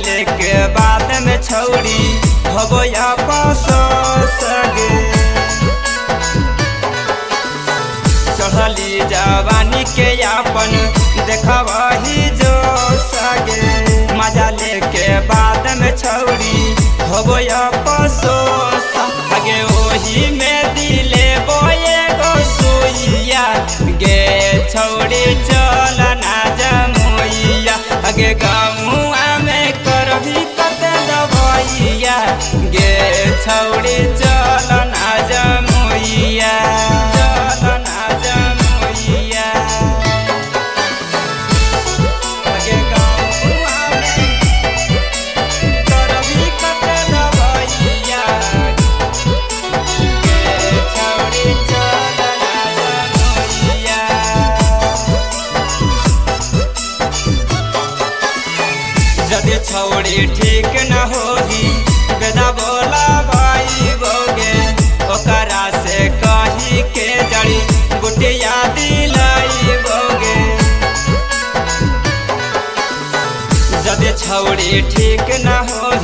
लेके बाद में छौड़ी हबो सगे चढ़ली जवानी के अपन देखबही जो सगे मजा लेके बाद में छौड़ी हबो सगे ओही में दिले बोए गो सुइया गे छौड़ी चल ना जमुइया अगे गाँवा में करही कते दबैया गे छौड़ी चल ना जमुइया चल ना जमुइया अगे गाँवा में करही कते दबैया गे छौड़ी चल ना जमुइया यदि छौड़ी ठीक न होही बेदा बोला भाई बोगे ओकरा से कही के जड़ी गुटिया दिलाई बोगे यदि छौड़ी ठीक न हो